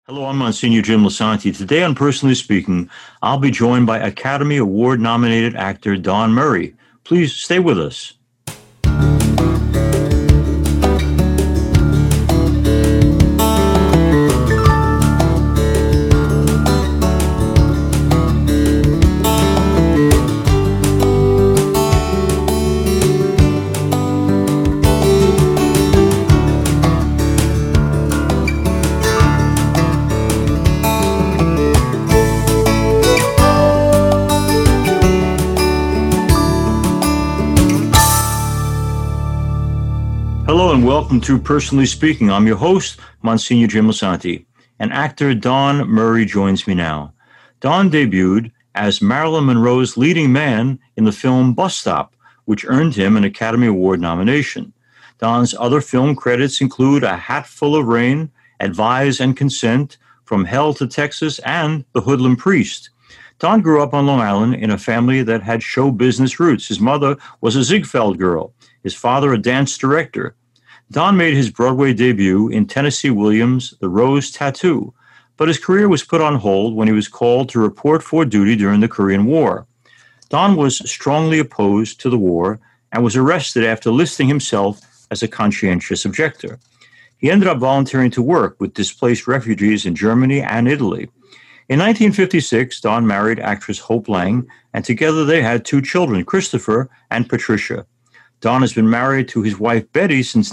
Hello, I'm Monsignor Jim Lisanti. Today on Personally Speaking, I'll be joined by Academy Award nominated actor Don Murray. Please stay with us. Hello and welcome to Personally Speaking. I'm your host, Monsignor Jim Lisanti, and actor Don Murray joins me now. Don debuted as Marilyn Monroe's leading man in the film Bus Stop, which earned him an Academy Award nomination. Don's other film credits include A Hat Full of Rain, Advise and Consent, From Hell to Texas, and The Hoodlum Priest. Don grew up on Long Island in a family that had show business roots. His mother was a Ziegfeld girl, his father a dance director. Don made his Broadway debut in Tennessee Williams' The Rose Tattoo, but his career was put on hold when he was called to report for duty during the Korean War. Don was strongly opposed to the war and was arrested after listing himself as a conscientious objector. He ended up volunteering to work with displaced refugees in Germany and Italy. In 1956, Don married actress Hope Lang, and together they had two children, Christopher and Patricia. Don has been married to his wife Betty since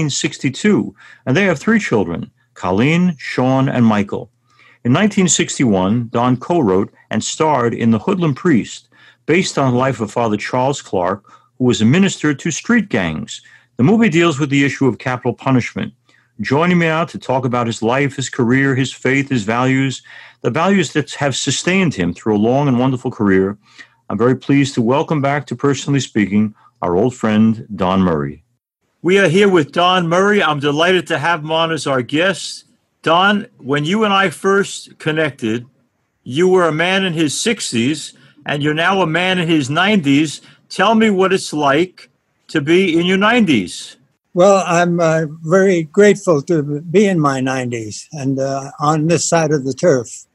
1962, and they have three children, Colleen, Sean, and Michael. In 1961, Don co-wrote and starred in The Hoodlum Priest, based on the life of Father Charles Clark, who was a minister to street gangs. The movie deals with the issue of capital punishment. Joining me now to talk about his life, his career, his faith, his values, the values that have sustained him through a long and wonderful career, I'm very pleased to welcome back to Personally Speaking our old friend, Don Murray. We are here with Don Murray. I'm delighted to have him on as our guest. Don, when you and I first connected, you were a man in his 60s, and you're now a man in his 90s. Tell me what it's like to be in your 90s. Well, I'm very grateful to be in my 90s and on this side of the turf.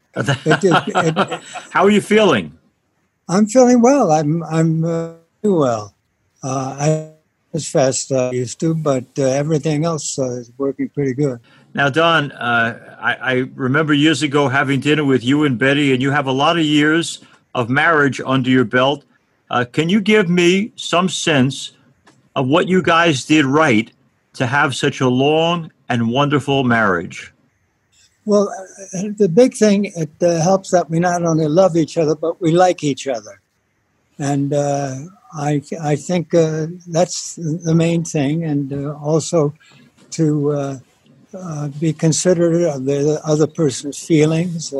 How are you feeling? I'm feeling well. I'm doing well. I as fast as I used to, but everything else is working pretty good. Now, Don, I remember years ago having dinner with you and Betty, and you have a lot of years of marriage under your belt. Can you give me some sense of what you guys did right to have such a long and wonderful marriage? Well, the big thing, it helps that we not only love each other, but we like each other. And I think that's the main thing, and also to be considerate of the other person's feelings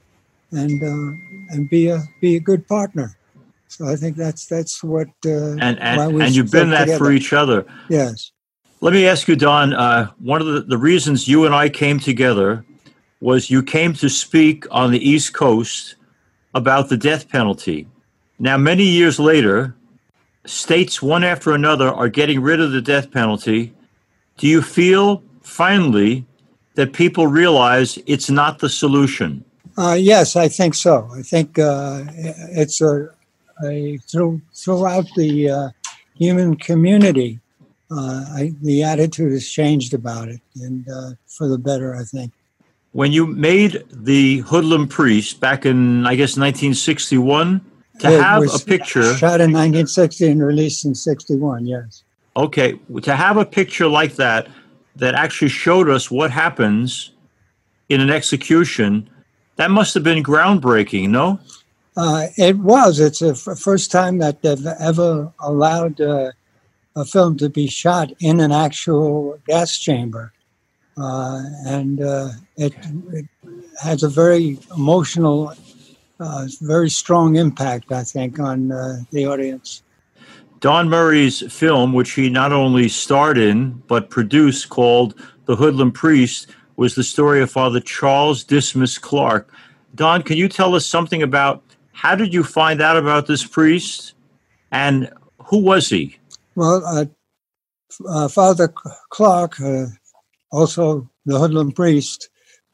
and be a good partner. So I think that's what and you've been that together. For each other. Yes. Let me ask you, Don. One of the reasons you and I came together was you came to speak on the East Coast about the death penalty. Now, many years later, states one after another are getting rid of the death penalty. Do you feel finally that people realize it's not the solution? Yes, I think so. I think it's throughout the human community, the attitude has changed about it, and for the better, I think. When you made The Hoodlum Priest back in, I guess, 1961, have a picture. Shot in 1960 and released in 61, yes. Okay, to have a picture like that actually showed us what happens in an execution, that must have been groundbreaking, no? It was. It's the first time that they've ever allowed a film to be shot in an actual gas chamber. And it has a very emotional, very strong impact, I think, on the audience. Don Murray's film, which he not only starred in, but produced, called The Hoodlum Priest, was the story of Father Charles Dismas Clark. Don, can you tell us something about how did you find out about this priest and who was he? Well, Father Clark, also the Hoodlum Priest,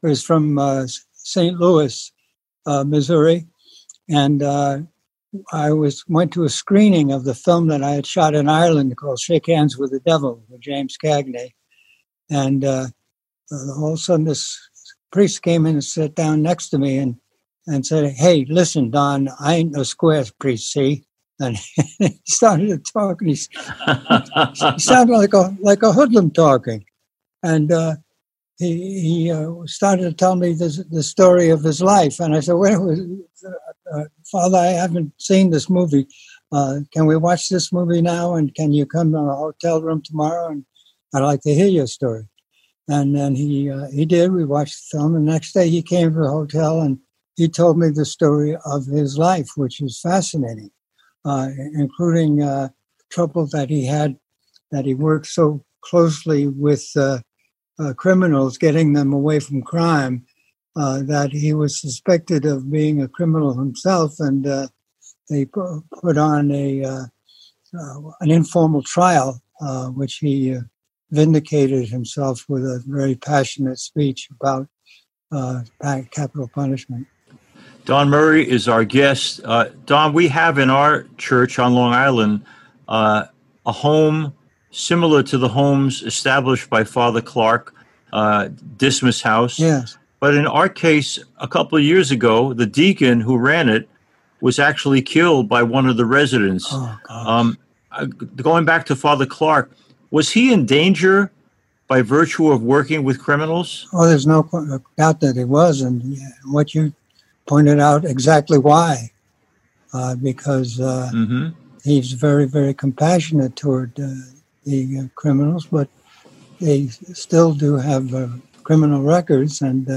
was from St. Louis, Missouri, and I went to a screening of the film that I had shot in Ireland called Shake Hands with the Devil with James Cagney, and all of a sudden this priest came in and sat down next to me and said, "Hey, listen, Don, I ain't no square priest, see?" And he started to talk, and he sounded like a hoodlum talking, and he started to tell me the story of his life. And I said, "Wait, Father, I haven't seen this movie. Can we watch this movie now? And can you come to our hotel room tomorrow? And I'd like to hear your story." And then he did. We watched the film. The next day he came to the hotel and he told me the story of his life, which was fascinating, including trouble that he had, that he worked so closely with criminals, getting them away from crime, that he was suspected of being a criminal himself, and they put on an informal trial, which he vindicated himself with a very passionate speech about capital punishment. Don Murray is our guest. Don, we have in our church on Long Island a home similar to the homes established by Father Clark, Dismas House. Yes. But in our case, a couple of years ago, the deacon who ran it was actually killed by one of the residents. Oh, gosh. Going back to Father Clark, was he in danger by virtue of working with criminals? Oh, there's no doubt that he was, and what you pointed out exactly why, because he's very, very compassionate toward the criminals, but they still do have criminal records and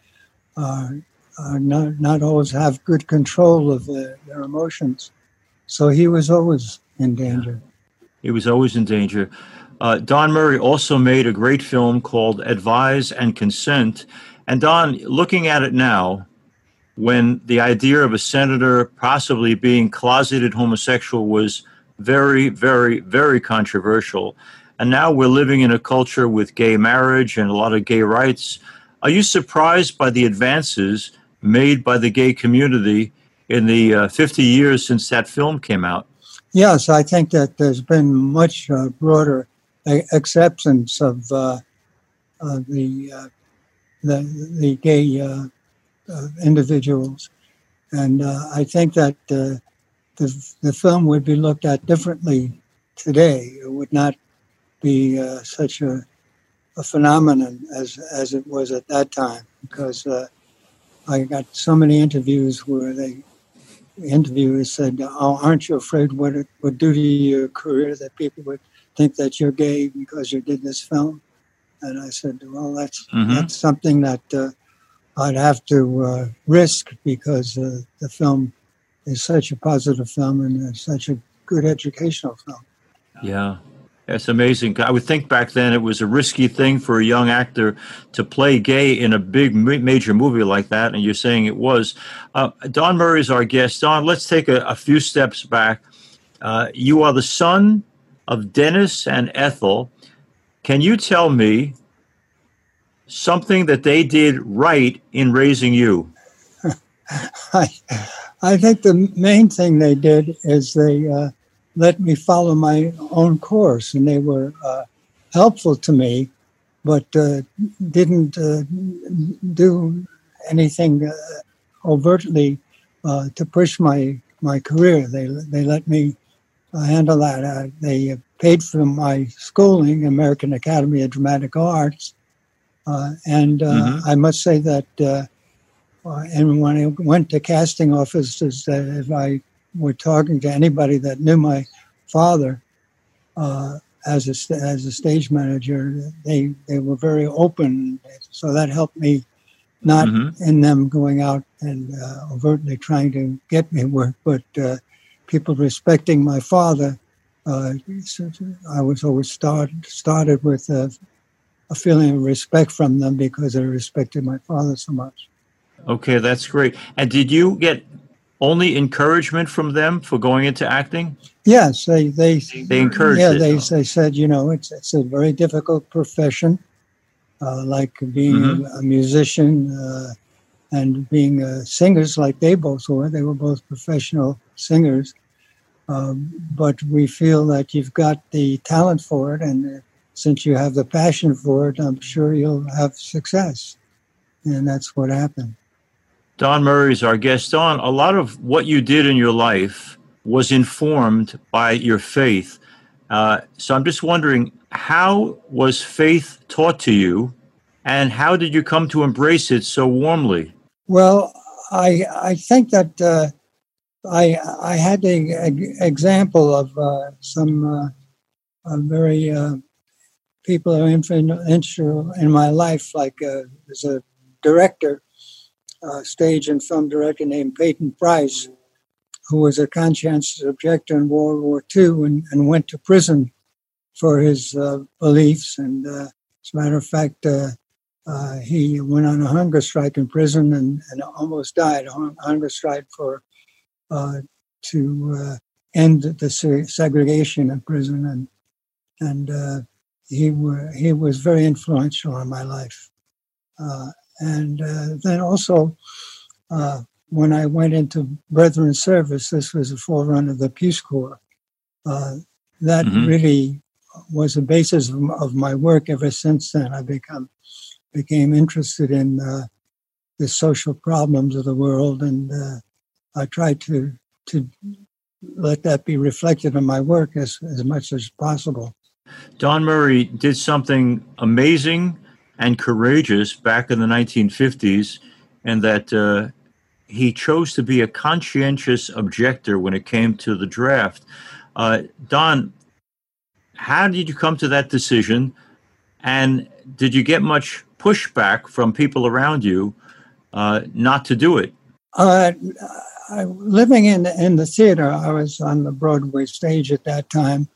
are not always have good control of their emotions. So he was always in danger. He was always in danger. Don Murray also made a great film called Advise and Consent. And Don, looking at it now, when the idea of a senator possibly being closeted homosexual was very, very, very controversial, and now we're living in a culture with gay marriage and a lot of gay rights, are you surprised by the advances made by the gay community in the 50 years since that film came out? Yes, I think that there's been much broader acceptance of the gay individuals, and I think that the film would be looked at differently today. It would not be such a phenomenon as it was at that time, because I got so many interviews where the interviewers said, "Oh, aren't you afraid what it would do to your career, that people would think that you're gay because you did this film?" And I said, "Well, that's something that I'd have to risk, because the film is such a positive film and it's such a good educational film." Yeah, that's amazing. I would think back then it was a risky thing for a young actor to play gay in a big major movie like that, and you're saying it was. Don Murray is our guest. Don, let's take a few steps back. You are the son of Dennis and Ethel. Can you tell me something that they did right in raising you? I think the main thing they did is they let me follow my own course, and they were helpful to me, but didn't do anything overtly to push my career. They let me handle that. They paid for my schooling, American Academy of Dramatic Arts, and I must say that and when I went to casting offices, if I were talking to anybody that knew my father as a stage manager, they were very open. So that helped me, not in them going out and overtly trying to get me work, but people respecting my father. I was always started with a feeling of respect from them because I respected my father so much. Okay, that's great. And did you get only encouragement from them for going into acting? Yes, they encouraged. Yeah, it. they said, it's a very difficult profession, like being a musician and being singers like they both were. They were both professional singers. But we feel that you've got the talent for it, and since you have the passion for it, I'm sure you'll have success. And that's what happened. Don Murray is our guest. Don, a lot of what you did in your life was informed by your faith. So I'm just wondering, how was faith taught to you, and how did you come to embrace it so warmly? Well, I think that I had the example of some very people who are influential in my life, like there's a director, stage and film director named Peyton Price, who was a conscientious objector in World War II and went to prison for his beliefs. And as a matter of fact, he went on a hunger strike in prison and almost died. A hunger strike to end the segregation in prison, and he was very influential in my life. And then also, when I went into Brethren service, this was a forerunner of the Peace Corps. That really was the basis of my work. Ever since then, I became interested in the social problems of the world, and I tried to let that be reflected in my work as much as possible. Don Murray did something amazing and courageous back in the 1950s, and that he chose to be a conscientious objector when it came to the draft. Don, how did you come to that decision, and did you get much pushback from people around you not to do it? Living in the theater, I was on the Broadway stage at that time.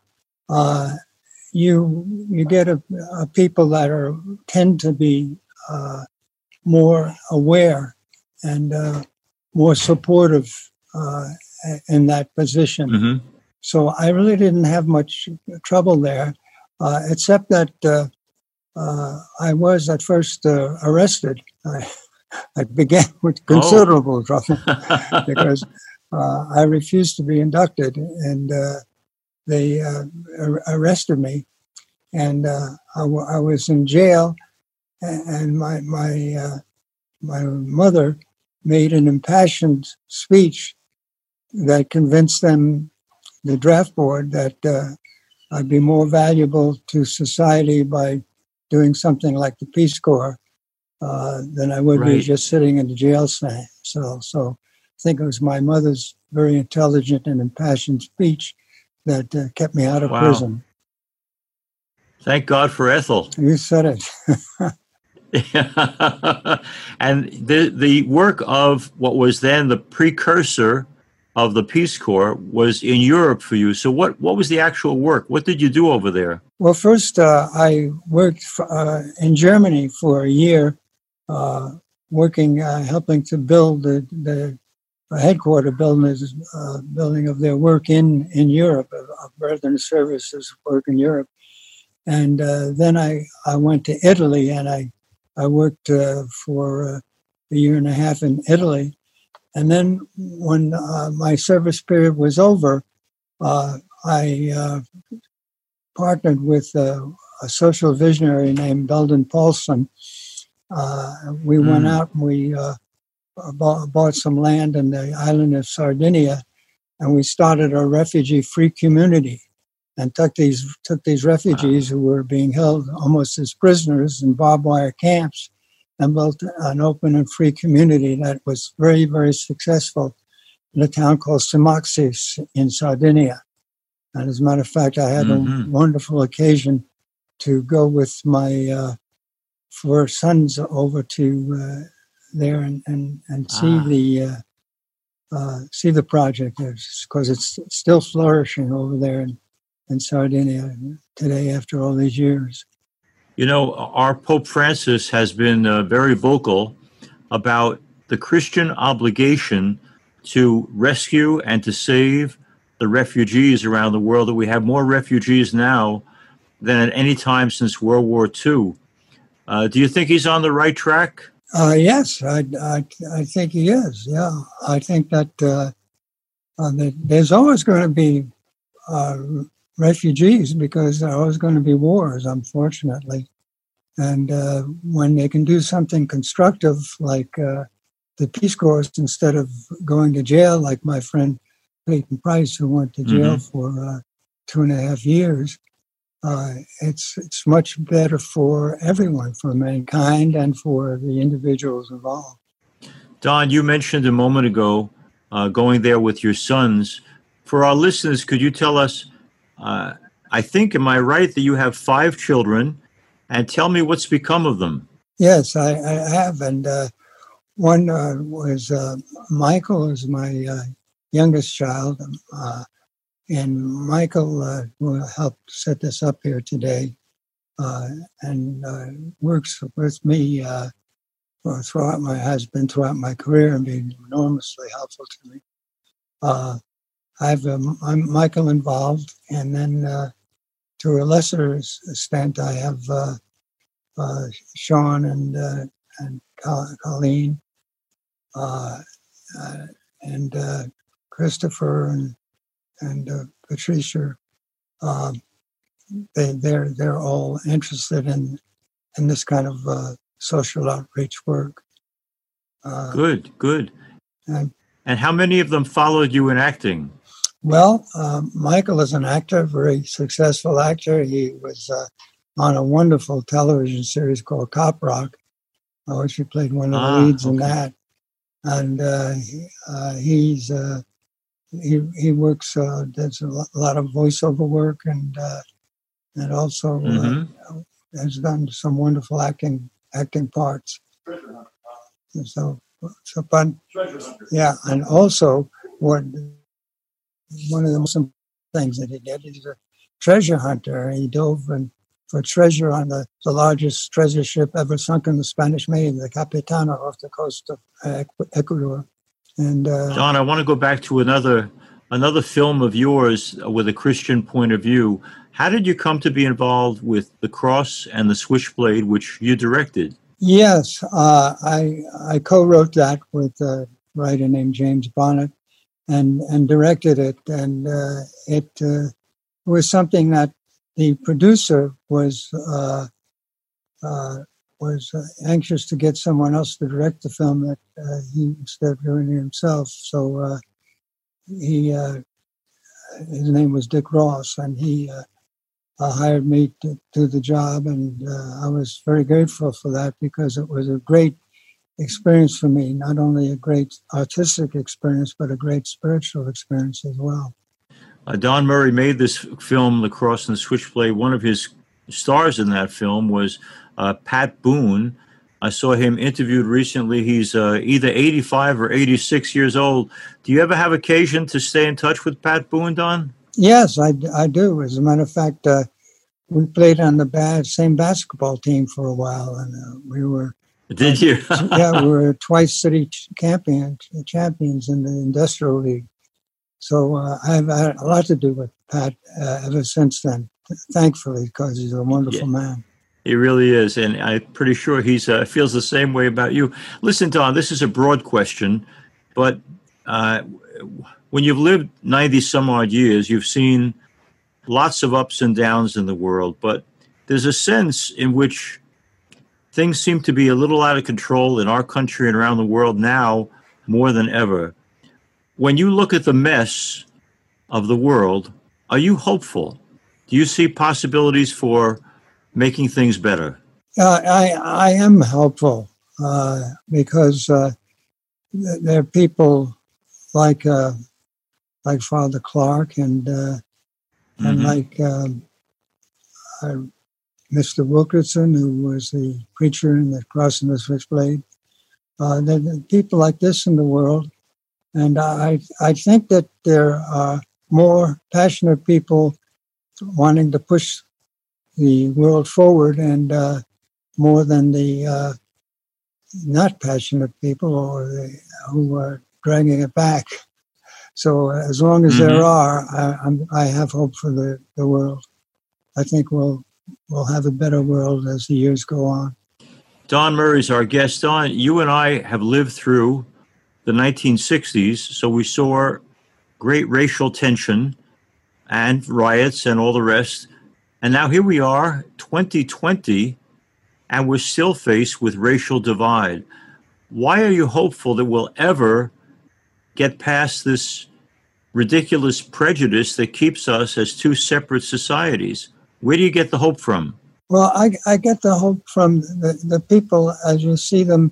You get people that tend to be more aware and more supportive in that position. So I really didn't have much trouble there, except that I was at first arrested. I began with considerable trouble because I refused to be inducted, and they arrested me, and I was in jail, and my mother made an impassioned speech that convinced them, the draft board, that I'd be more valuable to society by doing something like the Peace Corps than I would be just sitting in the jail cell. So I think it was my mother's very intelligent and impassioned speech that kept me out of prison. Thank God for Ethel. You said it. And the work of what was then the precursor of the Peace Corps was in Europe for you. So what was the actual work? What did you do over there? Well, first I worked in Germany for a year, working, helping to build the headquarter building of their work in Europe, of Brethren Services work in Europe. And then I went to Italy, and I worked for a year and a half in Italy. And then when my service period was over, I partnered with a social visionary named Belden Paulson. We went out and we bought some land in the island of Sardinia, and we started a refugee-free community and took these refugees who were being held almost as prisoners in barbed wire camps and built an open and free community that was very, very successful in a town called Simoxis in Sardinia. And as a matter of fact, I had a wonderful occasion to go with my 4 sons over to there and see the project, because it's still flourishing over there in Sardinia today after all these years. You know, our Pope Francis has been very vocal about the Christian obligation to rescue and to save the refugees around the world, that we have more refugees now than at any time since World War II. Do you think he's on the right track? Yes, I think he is. Yeah, I think that there's always going to be refugees because there are always going to be wars, unfortunately. And when they can do something constructive like the Peace Corps instead of going to jail, like my friend Clayton Price, who went to jail for 2.5 years, it's much better for everyone, for mankind and for the individuals involved. Don, you mentioned a moment ago going there with your sons. For our listeners, could you tell us, I think, am I right that you have 5 children, and tell me what's become of them? Yes, I have. And one was Michael, is my youngest child. And Michael will help set this up here today and works with me throughout throughout my career and been enormously helpful to me. I'm Michael involved, and then to a lesser extent, I have Sean and Colleen and Christopher and Patricia. They're all interested in this kind of social outreach work. Good. And how many of them followed you in acting? Well, Michael is an actor, very successful actor. He was on a wonderful television series called Cop Rock, which he played one of the leads in that. And he works, does a lot of voiceover work, and also has done some wonderful acting parts. So but yeah, and also one of the most important things that he did, he's a treasure hunter. He dove for treasure on the largest treasure ship ever sunk in the Spanish Main, the Capitana, off the coast of Ecuador. And Don, I want to go back to another film of yours with a Christian point of view. How did you come to be involved with The Cross and the Switchblade, which you directed? Yes, I co-wrote that with a writer named James Bonnet and directed it. And it was something that the producer was anxious to get someone else to direct the film that he instead of doing it himself. So his name was Dick Ross, and he hired me to do the job, and I was very grateful for that because it was a great experience for me, not only a great artistic experience, but a great spiritual experience as well. Don Murray made this film, The Cross and the Switchblade. One of his stars in that film was Pat Boone. I saw him interviewed recently. He's either 85 or 86 years old. Do you ever have occasion to stay in touch with Pat Boone, Don? Yes, I do. As a matter of fact, we played on the same basketball team for a while, and we were. Did you? Yeah, we were twice city champions in the Industrial League. So I've had a lot to do with Pat ever since then, thankfully, because he's a wonderful man. He really is, and I'm pretty sure he feels the same way about you. Listen, Don, this is a broad question, but when you've lived 90-some-odd years, you've seen lots of ups and downs in the world, but there's a sense in which things seem to be a little out of control in our country and around the world now more than ever. When you look at the mess of the world, are you hopeful? Do you see possibilities for making things better? I am hopeful because there are people like Father Clark and like Mr. Wilkerson, who was the preacher in The Cross and the Switchblade. There are people like this in the world, and I think that there are more passionate people wanting to push the world forward, and more than the not passionate people or who are dragging it back. So as long as there are, I have hope for the world. I think we'll have a better world as the years go on. Don Murray is our guest. Don, you and I have lived through the 1960s, so we saw great racial tension and riots and all the rest. And now here we are, 2020, and we're still faced with racial divide. Why are you hopeful that we'll ever get past this ridiculous prejudice that keeps us as two separate societies? Where do you get the hope from? Well, I get the hope from the people as you see them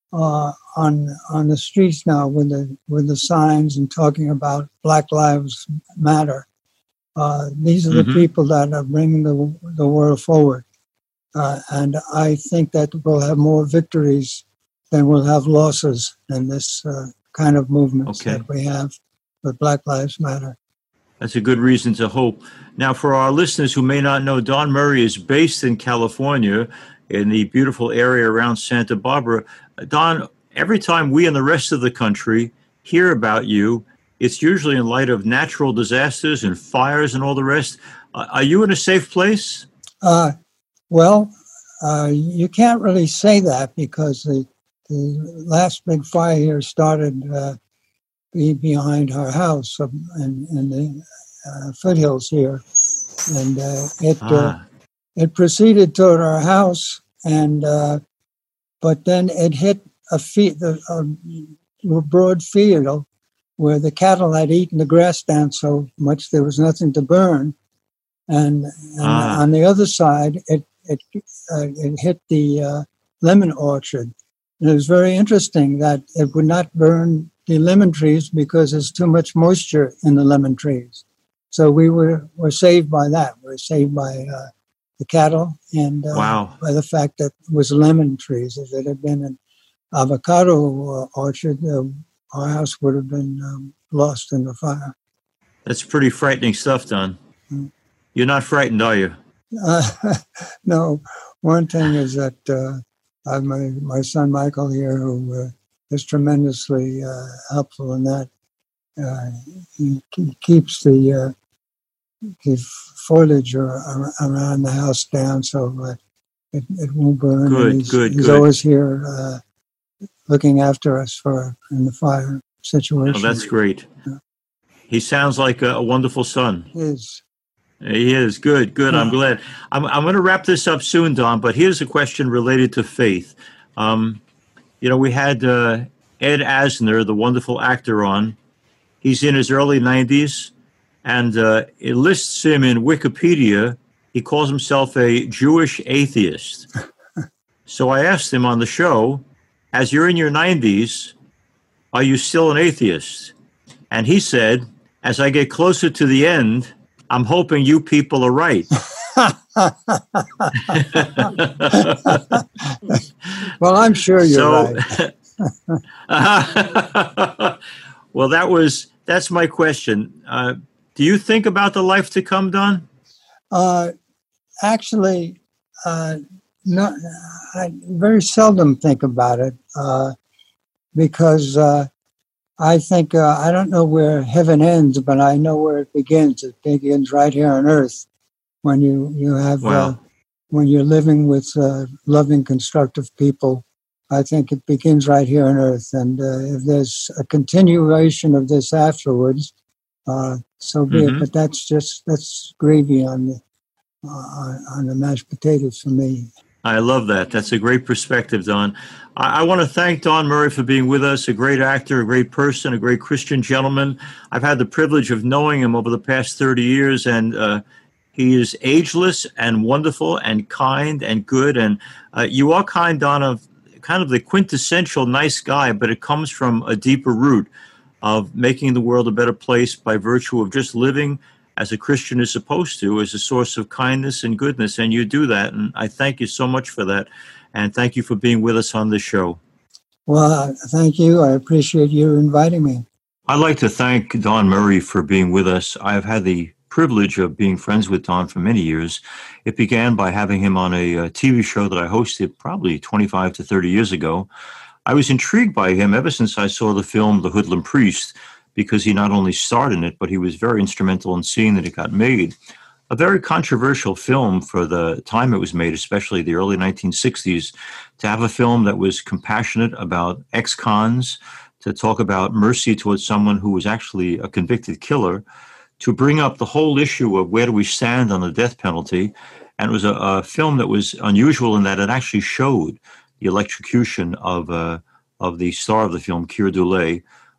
on the streets now with the signs and talking about Black Lives Matter. These are the people that are bringing the world forward. And I think that we'll have more victories than we'll have losses in this kind of movements that we have with Black Lives Matter. That's a good reason to hope. Now, for our listeners who may not know, Don Murray is based in California, in the beautiful area around Santa Barbara. Don, every time we and the rest of the country hear about you, it's usually in light of natural disasters and fires and all the rest. Are you in a safe place? Well, you can't really say that because the last big fire here started behind our house in the foothills here, and it proceeded toward our house, and but then it hit a broad field where the cattle had eaten the grass down so much there was nothing to burn, and on the other side it hit the lemon orchard. And it was very interesting that it would not burn the lemon trees because there's too much moisture in the lemon trees. So we were saved by that. We were saved by the cattle and by the fact that it was lemon trees. If it had been an avocado orchard, our house would have been lost in the fire. That's pretty frightening stuff, Don. You're not frightened, are you? No. One thing is that I have my son Michael here, who is tremendously helpful in that. He keeps the foliage around the house down so it won't burn. He's always here looking after us in the fire situation. Oh, that's great. Yeah. He sounds like a wonderful son. He is. He is. Good. Yeah. I'm glad. I'm going to wrap this up soon, Don, but here's a question related to faith. We had Ed Asner, the wonderful actor, on. He's in his early 90s, and it lists him in Wikipedia. He calls himself a Jewish atheist. So I asked him on the show, as you're in your 90s, are you still an atheist? And he said, as I get closer to the end, I'm hoping you people are right. Well, I'm sure you're right. Well, that's my question. Do you think about the life to come, Don? Actually, no. I very seldom think about it because I think I don't know where heaven ends, but I know where it begins. It begins right here on earth when you have when you're living with loving, constructive people. I think it begins right here on earth, and if there's a continuation of this afterwards, so be it. But that's gravy on the mashed potatoes for me. I love that. That's a great perspective, Don. I want to thank Don Murray for being with us, a great actor, a great person, a great Christian gentleman. I've had the privilege of knowing him over the past 30 years, and he is ageless and wonderful and kind and good. And you are kind, Don, of kind of the quintessential nice guy, but it comes from a deeper root of making the world a better place by virtue of just living as a Christian is supposed to, as a source of kindness and goodness. And you do that. And I thank you so much for that. And thank you for being with us on this show. Well, thank you. I appreciate you inviting me. I'd like to thank Don Murray for being with us. I've had the privilege of being friends with Don for many years. It began by having him on a TV show that I hosted probably 25 to 30 years ago. I was intrigued by him ever since I saw the film The Hoodlum Priest, because he not only starred in it, but he was very instrumental in seeing that it got made. a very controversial film for the time it was made, especially the early 1960s, to have a film that was compassionate about ex-cons, to talk about mercy towards someone who was actually a convicted killer, to bring up the whole issue of where do we stand on the death penalty. And it was a film that was unusual in that it actually showed the electrocution of the star of the film, Keir Dullea,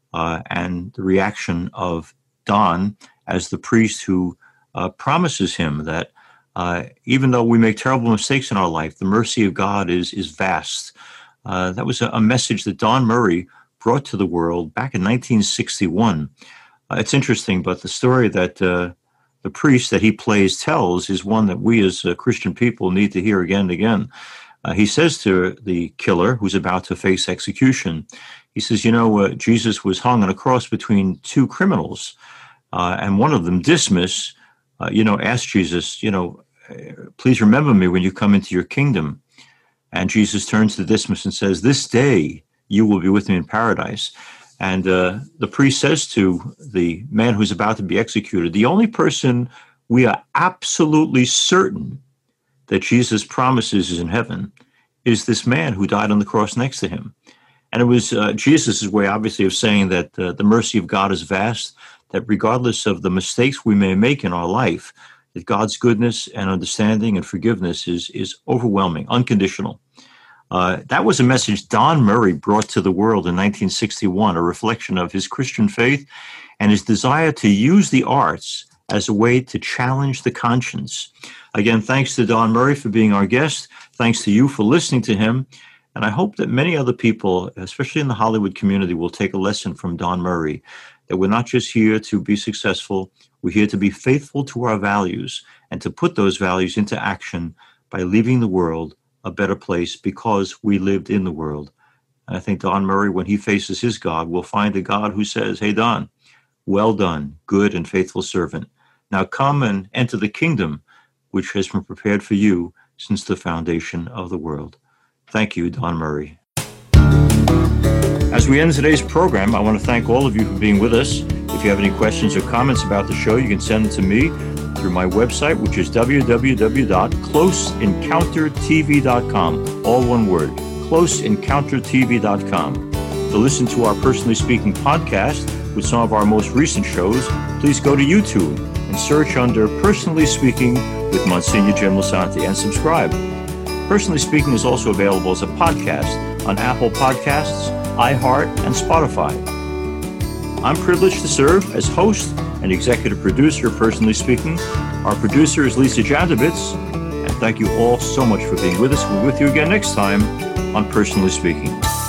and the reaction of Don as the priest who promises him that even though we make terrible mistakes in our life, the mercy of God is vast. That was a message that Don Murray brought to the world back in 1961. It's interesting, but the story that the priest that he plays tells is one that we as Christian people need to hear again and again. He says to the killer who's about to face execution, he says, Jesus was hung on a cross between two criminals, and one of them, Dismas, asked Jesus, please remember me when you come into your kingdom. And Jesus turns to Dismas and says, this day you will be with me in paradise. And the priest says to the man who's about to be executed, the only person we are absolutely certain that Jesus promises is in heaven is this man who died on the cross next to him. And it was Jesus' way, obviously, of saying that the mercy of God is vast, that regardless of the mistakes we may make in our life, that God's goodness and understanding and forgiveness is overwhelming, unconditional. That was a message Don Murray brought to the world in 1961, a reflection of his Christian faith and his desire to use the arts as a way to challenge the conscience. Again, thanks to Don Murray for being our guest. Thanks to you for listening to him. And I hope that many other people, especially in the Hollywood community, will take a lesson from Don Murray, that we're not just here to be successful, we're here to be faithful to our values and to put those values into action by leaving the world a better place because we lived in the world. And I think Don Murray, when he faces his God, will find a God who says, hey, Don, well done, good and faithful servant. Now come and enter the kingdom which has been prepared for you since the foundation of the world. Thank you, Don Murray. As we end today's program, I want to thank all of you for being with us. If you have any questions or comments about the show, you can send them to me through my website, which is www.closeencountertv.com. All one word, closeencountertv.com. To listen to our Personally Speaking podcast with some of our most recent shows, please go to YouTube and search under Personally Speaking with Monsignor Jim Lisante and subscribe. Personally Speaking is also available as a podcast on Apple Podcasts, iHeart, and Spotify. I'm privileged to serve as host and executive producer of Personally Speaking. Our producer is Lisa Jandovitz, and thank you all so much for being with us. We'll be with you again next time on Personally Speaking.